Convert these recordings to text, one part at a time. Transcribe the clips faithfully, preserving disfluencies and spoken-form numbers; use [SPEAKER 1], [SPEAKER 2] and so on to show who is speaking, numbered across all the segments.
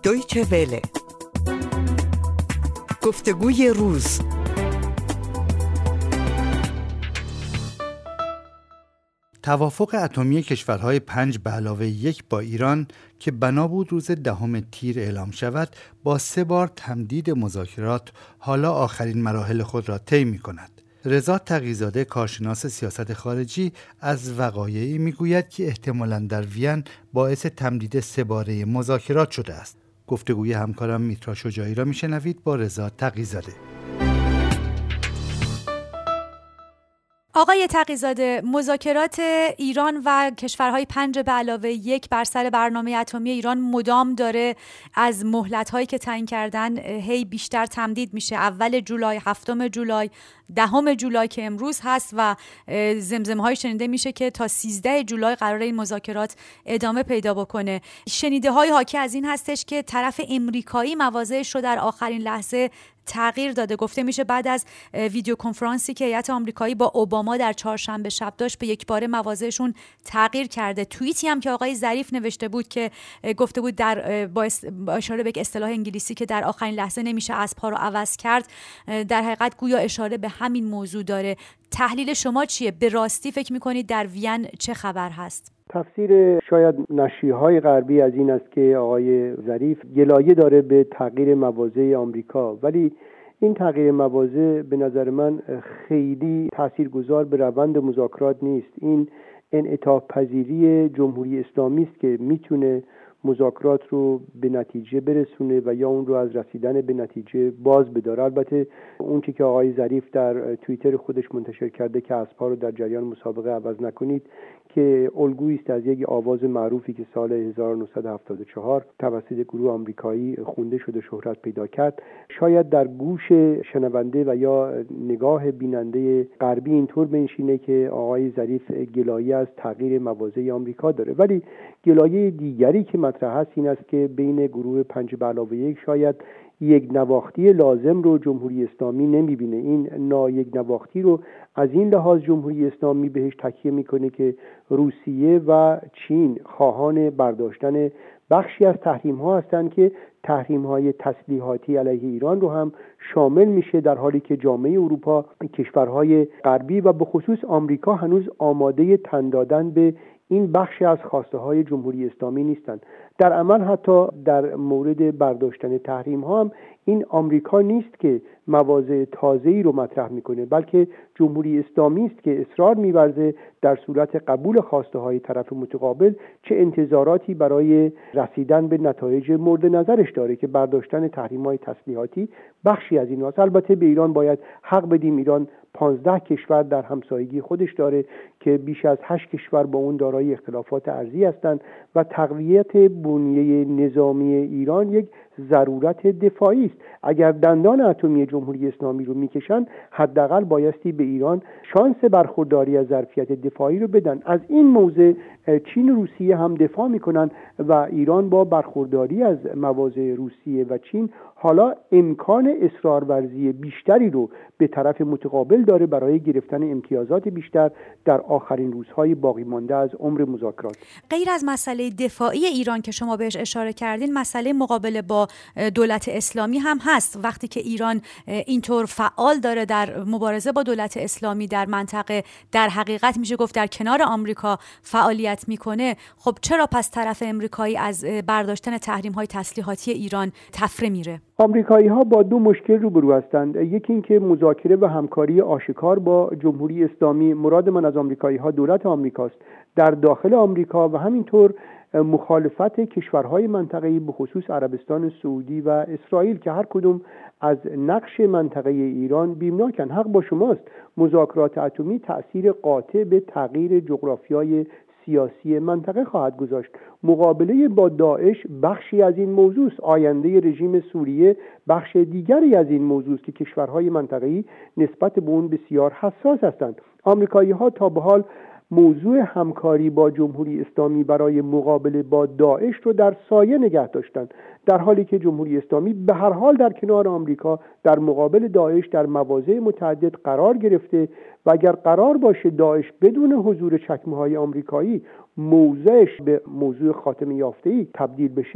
[SPEAKER 1] دویچه وله. گفتگوی روز.
[SPEAKER 2] توافق اتمی کشورهای پنج به علاوه یک با ایران که بنا بود روز دهم تیر اعلام شود، با سه بار تمدید مذاکرات حالا آخرین مراحل خود را طی می‌کند. رضا تقی‌زاده، کارشناس سیاست خارجی، از وقایعی میگوید که احتمالاً در وین باعث تمدید سه باره مذاکرات شده است. گفتگوی همکارم میترا شجاعی را میشنوید با رضا تقی‌زاده.
[SPEAKER 3] آقای تقی‌زاده، مذاکرات ایران و کشورهای پنج به علاوه یک بر سر برنامه اتمی ایران مدام داره از مهلت‌هایی که تعیین کردن هی بیشتر تمدید میشه. اول جولای، هفتم جولای، دهم جولای که امروز هست و زمزمه‌های شنیده میشه که تا سیزده جولای قراره این مذاکرات ادامه پیدا بکنه. شنیده‌های حاکی از این هستش که طرف امریکایی مواضعش رو در آخرین لحظه تغییر داده. گفته میشه بعد از ویدیو کنفرانسی که هیئت آمریکایی با اوباما در چهارشنبه شب داشت به یک باره مواضعشون تغییر کرده. توییتی هم که آقای ظریف نوشته بود که گفته بود در با اشاره به اصطلاح انگلیسی که در آخرین لحظه نمیشه اسب‌ها رو عوض کرد، در حقیقت گویا اشاره به همین موضوع داره. تحلیل شما چیه؟ به راستی فکر میکنید در وین چه خبر هست؟
[SPEAKER 4] تفسیر شاید نشریه‌های غربی از این است که آقای ظریف گلایه داره به تغییر مواضع آمریکا، ولی این تغییر مواضع به نظر من خیلی تاثیرگذار به روند مذاکرات نیست. این انعطاف پذیری جمهوری اسلامی است که میتونه مذاکرات رو به نتیجه برسونه و یا اون رو از رسیدن به نتیجه باز بداره. البته اون چیزی که آقای ظریف در توییتر خودش منتشر کرده که اسب‌ها رو در جریان مسابقه عوض نکنید، که الگویی است از یک آواز معروفی که سال هزار و نهصد و هفتاد و چهار توسط گروه آمریکایی خونده شده شهرت پیدا کرد. شاید در گوش شنونده و یا نگاه بیننده غربی اینطور بنشینه که آقای ظریف گلایه از تغییر مواضع آمریکا داره، ولی گلایه دیگری که مطرح هست این است که بین گروه پنج به علاوه یک شاید یک نواختی لازم رو جمهوری اسلامی نمیبینه. این نا یک نواختی رو از این لحاظ جمهوری اسلامی بهش تکیه میکنه که روسیه و چین خواهان برداشتن بخشی از تحریم ها هستند که تحریم های تسلیحاتی علیه ایران رو هم شامل میشه، در حالی که جامعه اروپا، کشورهای غربی و به خصوص آمریکا هنوز آماده تن دادن به این بخشی از خواسته های جمهوری اسلامی نیستند. در عمل حتی در مورد برداشتن تحریم ها هم این آمریکا نیست که مواضع تازه‌ای رو مطرح میکنه، بلکه جمهوری اسلامی است که اصرار می‌ورزه در صورت قبول خواسته های طرف متقابل چه انتظاراتی برای رسیدن به نتایج مورد نظرش داره که برداشتن تحریم های تسلیحاتی بخشی از این هست. البته به ایران باید حق بدیم، ایران پانزده کشور در همسایگی خودش داره که بیش از هشت کشور با اون دارای اختلافات ارضی هستند و تقویت بنیه نظامی ایران یک ضرورت دفاعی است. اگر دندان اتمی جمهوری اسلامی رو میکشن، حداقل بایستی به ایران شانس برخورداری از ظرفیت دفاعی رو بدن. از این موضع چین و روسیه هم دفاع میکنن و ایران با برخورداری از مواضع روسیه و چین حالا امکان اصرارورزی بیشتری رو به طرف متقابل داره برای گرفتن امتیازات بیشتر در آخرین روزهای باقی مانده از عمر مذاکرات.
[SPEAKER 3] غیر از مسئله دفاعی ایران که شما بهش اشاره کردین، مسئله مقابله با دولت اسلامی هم هست. وقتی که ایران اینطور فعال داره در مبارزه با دولت اسلامی در منطقه، در حقیقت میشه گفت در کنار آمریکا فعالیت میکنه، خب چرا پس طرف امریکایی از برداشتن تحریم‌های تسلیحاتی ایران تفره میره؟
[SPEAKER 4] آمریکایی ها با دو مشکل روبرو هستند. یکی این که مذاکره و همکاری آشکار با جمهوری اسلامی، مراد من از آمریکایی ها دولت آمریکاست، در داخل آمریکا و همینطور مخالفت کشورهای منطقه‌ای به خصوص عربستان سعودی و اسرائیل که هر کدوم از نقش منطقه ایران بیمناکن. حق با شماست، مذاکرات اتمی تأثیر قاطع به تغییر جغرافیای سیاسی منطقه خواهد گذاشت. مقابله با داعش بخشی از این موضوع است. آینده رژیم سوریه بخش دیگری از این موضوع است که کشورهای منطقه‌ای نسبت به اون بسیار حساس هستند. آمریکایی‌ها تا به حال موضوع همکاری با جمهوری اسلامی برای مقابله با داعش رو در سایه نگه داشتند، در حالی که جمهوری اسلامی به هر حال در کنار آمریکا در مقابل داعش در مواضع متعدد قرار گرفته و اگر قرار باشه داعش بدون حضور چکمه‌های آمریکایی موضعش به موضوع خاتمه یافته‌ای تبدیل بشه،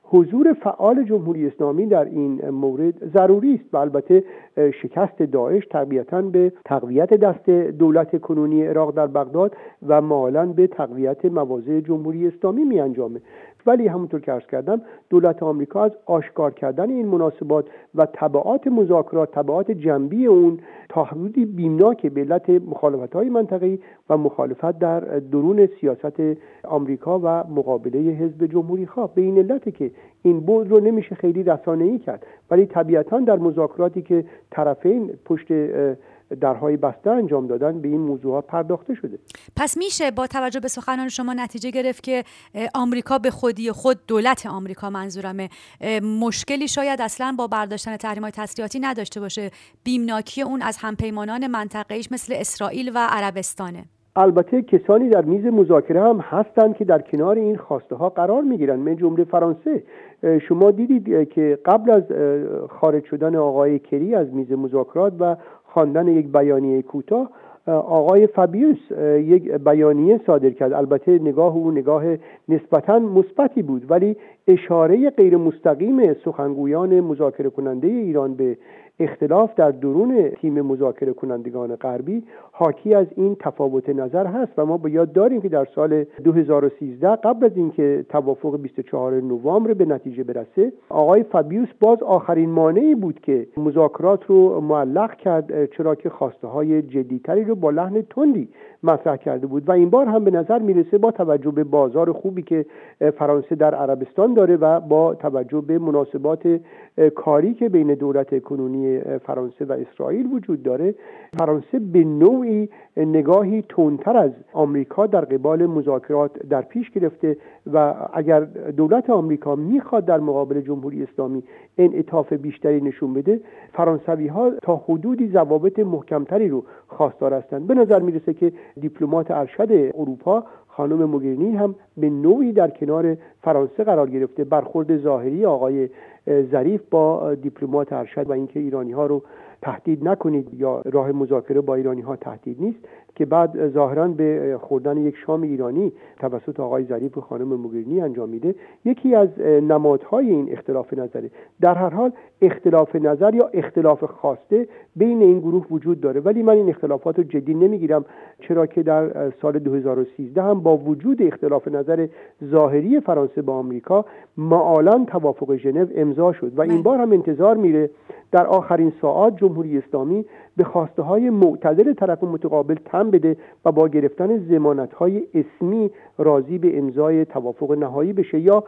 [SPEAKER 4] حضور فعال جمهوری اسلامی در این مورد ضروری است و البته شکست داعش طبیعتاً به تقویت دست دولت کنونی عراق در بغداد و معالاً به تقویت مواضع جمهوری اسلامی می انجامه. ولی همونطور که عرض کردم دولت آمریکا از آشکار کردن این مناسبات و تبعات مذاکرات، تبعات جنبی اون تا حدودی بیمناک به علت مخالفت‌های منطقه‌ای و مخالفت در درون سیاست آمریکا و مقابله حزب جمهوری‌خواه، به این علت که این بعد رو نمیشه خیلی رسانه‌ای کرد. ولی طبیعتاً در مذاکراتی که طرفین پشت درهای بسته انجام دادن به این موضوعات پرداخته شده.
[SPEAKER 3] پس میشه با توجه به سخنان شما نتیجه گرفت که آمریکا به خودی خود، دولت آمریکا منظورمه، مشکلی شاید اصلا با برداشتن تحریم‌های تسلیحاتی نداشته باشه، بیمناکی اون از همپیمانان منطقه‌ایش مثل اسرائیل و عربستانه.
[SPEAKER 4] البته کسانی در میز مذاکره هم هستند که در کنار این خواسته ها قرار میگیرند، من جمله فرانسه. شما دیدید که قبل از خارج شدن آقای کری از میز مذاکرات و خواندن یک بیانیه کوتاه، آقای فابیوس یک بیانیه صادر کرد. البته نگاه او نگاه نسبتاً مثبتی بود، ولی اشاره غیر مستقیم سخنگویان مذاکره کننده ایران به اختلاف در درون تیم مذاکره کنندگان غربی حاکی از این تفاوت نظر هست و ما به یاد داریم که در سال دو هزار و سیزده قبل از اینکه توافق بیست و چهارم نوامبر به نتیجه برسه، آقای فابیوس باز آخرین مانعی بود که مذاکرات رو معلق کرد، چرا که خواسته های جدیتری رو با لحن تندی مطرح کرده بود و این بار هم به نظر میرسه با توجه به بازار خوبی که فرانسه در عربستان داره و با توجه به مناسبات کاری که بین دولت کنونی فرانسه و اسرائیل وجود داره، فرانسه به نوعی نگاهی تندتر از آمریکا در قبال مذاکرات در پیش گرفته و اگر دولت آمریکا میخواد در مقابل جمهوری اسلامی انعطاف بیشتری نشون بده، فرانسوی ها تا حدودی ضوابط محکمتری رو خواستار هستند. به نظر میرسه که دیپلمات ارشد اروپا خانم موگرینی هم به نوعی در کنار فرانسه قرار گرفته. برخورد ظاهری آقای ظریف با دیپلمات ارشد و اینکه ایرانی ها رو تهدید نکنید یا راه مذاکره با ایرانی ها تهدید نیست، که بعد ظاهراً به خوردن یک شام ایرانی توسط آقای ظریف و خانم موگرینی انجام میده، یکی از نمادهای این اختلاف نظره. در هر حال اختلاف نظر یا اختلاف خواسته بین این گروه وجود داره، ولی من این اختلافات رو جدی نمیگیرم، چرا که در سال دو هزار و سیزده هم با وجود اختلاف نظر ظاهری فرانسه با آمریکا معالاً توافق ژنو امضا شد و این بار هم انتظار میره در آخرین ساعات جمهوری اسلامی به خواسته های معتدل طرف متقابل تن بده و با گرفتن ضمانت‌های اسمی راضی به امضای توافق نهایی بشه یا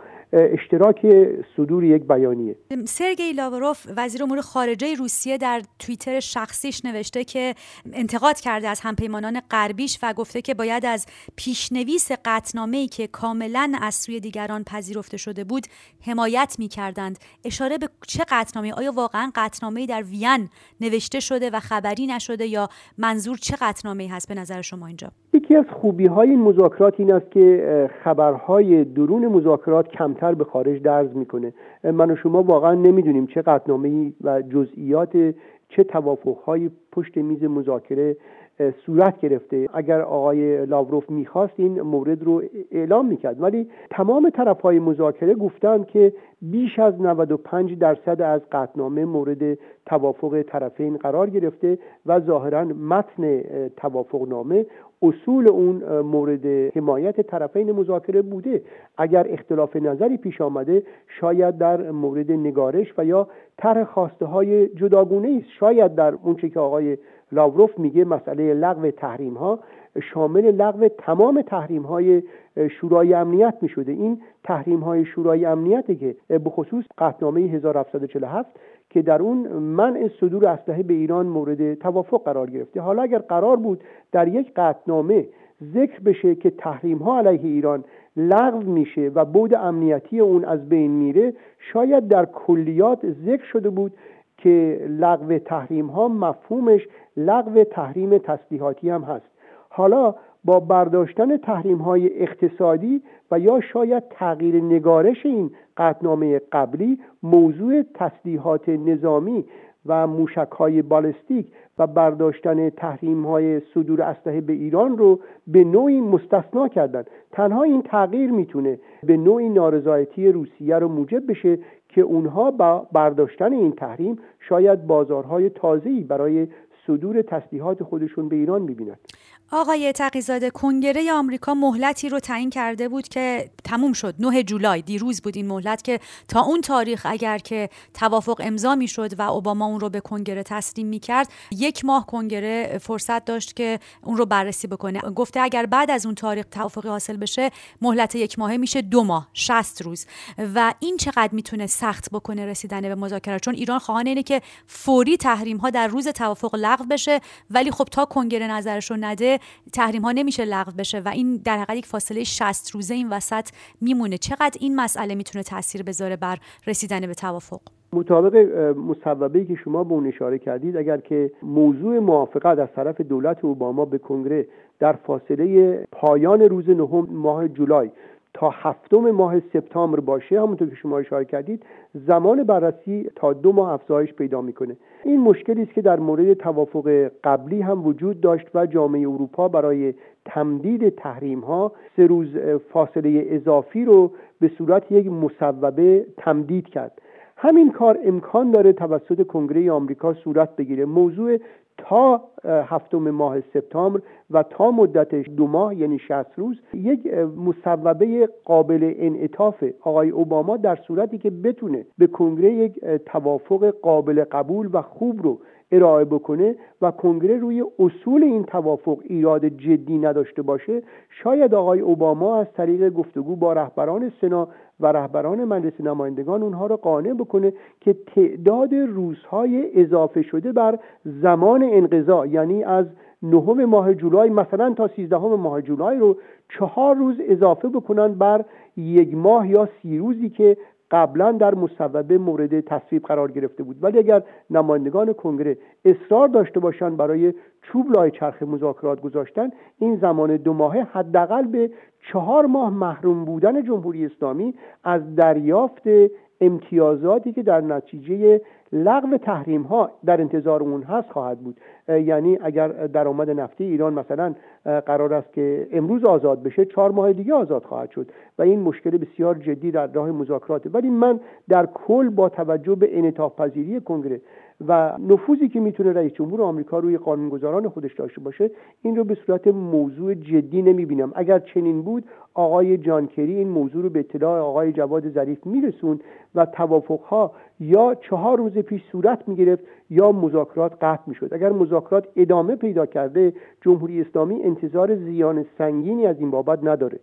[SPEAKER 4] اشتراک صدور یک بیانیه.
[SPEAKER 3] سرگئی لاوروف وزیر امور خارجه روسیه در توییتر شخصیش نوشته که انتقاد کرده از همپیمانان غربیش و گفته که باید از پیشنویس قطعنامه‌ای که کاملاً از سوی دیگران پذیرفته شده بود حمایت می‌کردند. اشاره به چه قطعنامه‌ای؟ آیا واقعاً قطعنامه‌ای در وین نوشته شده و خبری نشده یا منظور چه قطعنامه‌ای هست به نظر شما اینجا؟
[SPEAKER 4] یکی از خوبی‌های این مذاکرات این است که خبرهای درون مذاکرات کمتر به خارج درز میکنه. من و شما واقعا نمیدونیم چه قطعنامه‌ای و جزئیات چه توافق‌های پشت میز مذاکره صورت گرفته. اگر آقای لاوروف میخواست این مورد رو اعلام میکرد، ولی تمام طرف‌های مذاکره گفتند که بیش از نود و پنج درصد از قطعنامه مورد توافق طرفین قرار گرفته و ظاهراً متن توافقنامه اصول اون مورد حمایت طرفین مذاکره بوده. اگر اختلاف نظری پیش آمده شاید در مورد نگارش و یا طرح خواسته های جداگونه است، شاید در اون چه که آقای لاوروف میگه مسئله لغو تحریم ها شامل لغو تمام تحریم های شورای امنیت میشده. این تحریم های شورای امنیتی که به خصوص قطعنامه هزار و هفتصد و چهل و هفت که در اون منع صدور اسلحه به ایران مورد توافق قرار گرفته. حالا اگر قرار بود در یک قطعنامه ذکر بشه که تحریم ها علیه ایران لغو میشه و بعد امنیتی اون از بین میره، شاید در کلیات ذکر شده بود که لغو تحریم ها مفهومش لغو تحریم تسلیحاتی هم هست. حالا با برداشتن تحریم های اقتصادی و یا شاید تغییر نگارش این قطعنامه قبلی، موضوع تسلیحات نظامی و موشک‌های بالستیک و برداشتن تحریم‌های صدور اسلحه به ایران رو به نوعی مستثنا کردن. تنها این تغییر میتونه به نوعی نارضایتی روسیه رو موجب بشه که اونها با برداشتن این تحریم شاید بازارهای تازه‌ای برای صدور تسلیحات خودشون به ایران می‌بینند.
[SPEAKER 3] آقای تقی‌زاده، کنگره آمریکا مهلتی رو تعیین کرده بود که تموم شد. نه جولای دیروز بود این مهلت که تا اون تاریخ اگر که توافق امضا میشد و اوباما اون رو به کنگره تسلیم میکرد، یک ماه کنگره فرصت داشت که اون رو بررسی بکنه. گفته اگر بعد از اون تاریخ توافقی حاصل بشه، مهلت یک ماهه میشه دو ماه، شصت روز. و این چقدر میتونه سخت بکنه رسیدن به مذاکره، چون ایران خواهان اینه که فوری تحریم ها در روز توافق لغو بشه، ولی خب تا کنگره نظرش رو نده تحریم ها نمیشه لغو بشه و این در حقیقت یک فاصله شصت روزه این وسط میمونه. چقدر این مسئله میتونه تاثیر بذاره بر رسیدن به توافق؟
[SPEAKER 4] مطابق مصوبه‌ای که شما به اون اشاره کردید، اگر که موضوع موافقت از طرف دولت اوباما به کنگره در فاصله پایان روز نهم ماه جولای تا هفتم ماه سپتامبر باشه، همونطور که شما اشاره کردید، زمان بررسی تا دو ماه افزایش پیدا میکنه. این مشکلی است که در مورد توافق قبلی هم وجود داشت و جامعه اروپا برای تمدید تحریم ها سه روز فاصله اضافی رو به صورت یک مصوبه تمدید کرد. همین کار امکان داره توسط کنگره آمریکا صورت بگیره. موضوع تا هفتم ماه سپتامبر و تا مدتش دو ماه یعنی شصت روز یک مصوبه قابل انعطاف آقای اوباما در صورتی که بتونه به کنگره یک توافق قابل قبول و خوب رو ارائه بکنه و کنگره روی اصول این توافق ایراد جدی نداشته باشه، شاید آقای اوباما از طریق گفتگو با رهبران سنا و رهبران مجلس نمایندگان اونها رو قانع بکنه که تعداد روزهای اضافه شده بر زمان انقضا، یعنی از نهم ماه جولای مثلا تا سیزدهم ماه جولای رو چهار روز اضافه بکنن بر یک ماه یا سی روزی که قبلا در مصوبه مورد تصویب قرار گرفته بود. ولی اگر نمایندگان کنگره اصرار داشته باشند برای چوب لای چرخ مذاکرات گذاشتن، این زمان دو ماهه حداقل به چهار ماه محروم بودن جمهوری اسلامی از دریافت امتیازاتی که در نتیجه لغو تحریم ها در انتظار اون هست خواهد بود. یعنی اگر درآمد نفتی ایران مثلا قرار است که امروز آزاد بشه، چهار ماه دیگه آزاد خواهد شد و این مشکل بسیار جدی در راه مذاکراته. ولی من در کل با توجه به انعطاف پذیری کنگره و نفوذی که میتونه رئیس جمهور آمریکا روی قانونگذاران خودش داشته باشه، این رو به صورت موضوع جدی نمیبینم. اگر چنین بود، آقای جان کری این موضوع رو به اطلاع آقای جواد ظریف میرسوند و توافقها یا چهار روز پیش صورت میگرفت یا مذاکرات قطع میشد. اگر مذاکرات ادامه پیدا کرده، جمهوری اسلامی انتظار زیان سنگینی از این بابت نداره.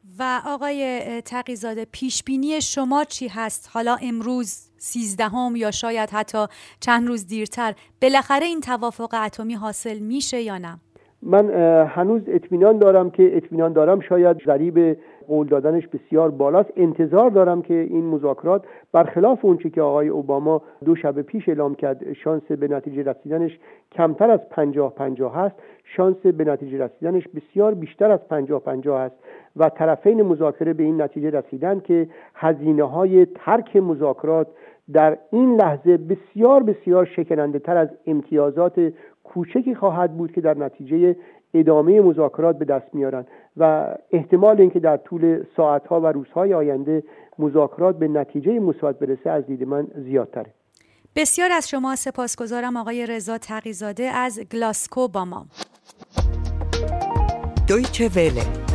[SPEAKER 3] و آقای تقی‌زاده، پیش بینی شما چی هست؟ حالا امروز سیزدهم یا شاید حتی چند روز دیرتر، بالاخره این توافق اتمی حاصل میشه یا نه؟
[SPEAKER 4] من هنوز اطمینان دارم که اطمینان دارم شاید ضریب قول دادنش بسیار بالاست. انتظار دارم که این مذاکرات برخلاف اونچه که آقای اوباما دو شب پیش اعلام کرد شانس به نتیجه رسیدنش کمتر از پنجاه پنجاه هست، شانس به نتیجه رسیدنش بسیار بیشتر از پنجاه پنجاه هست و طرفین مذاکره به این نتیجه رسیدن که هزینه‌های ترک مذاکرات در این لحظه بسیار بسیار شکننده تر از امتیازات کوچکی خواهد بود که در نتیجه ادامه مذاکرات به دست میارن و احتمال اینکه در طول ساعتها و روزهای آینده مذاکرات به نتیجه مثبت برسه از دید من زیادتره.
[SPEAKER 3] بسیار از شما سپاسگزارم آقای رضا تقی‌زاده از گلاسکو با ما.
[SPEAKER 1] دویچه وله